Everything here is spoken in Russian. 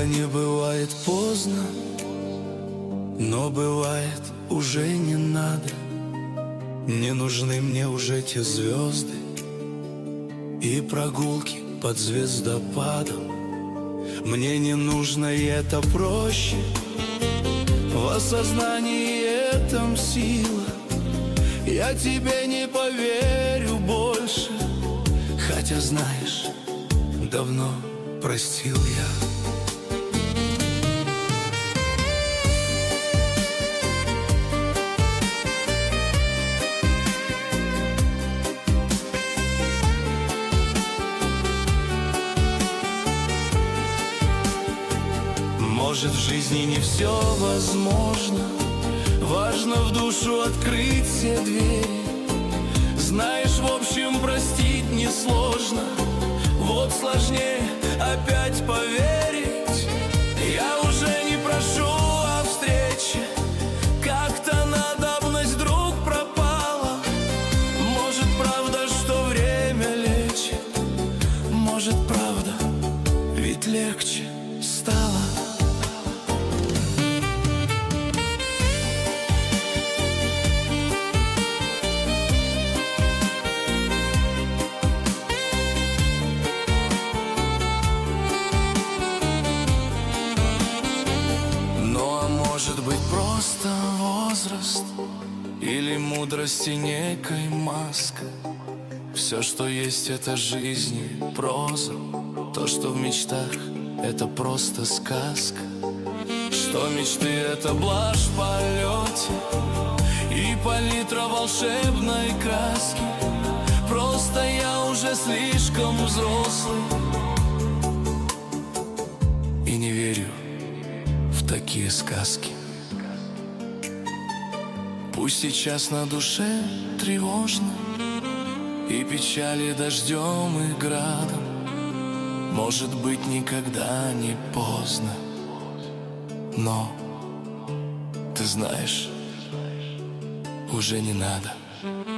не бывает поздно, но бывает уже не надо. Не нужны мне уже те звезды и прогулки под звездопадом. Мне не нужно, и это проще. В осознании этом сила. Я тебе не поверю больше, хотя, знаешь, давно простил я. Может, в жизни не все возможно, важно в душу открыть все двери. Знаешь, в общем, простить несложно, вот сложнее опять поверить. Я уже не прошу о встрече, как-то надобность вдруг пропала. Может, правда, что время лечит, может, правда, ведь легче стало. Может быть, просто возраст или мудрости некой маска. Все, что есть, это жизнь и проза. То, что в мечтах, это просто сказка. Что мечты — это блажь в полете и палитра волшебной краски. Просто я уже слишком взрослый и не верю в такие сказки. Пусть сейчас на душе тревожно и печали дождем и градом. Может быть, никогда не поздно, но ты знаешь, уже не надо.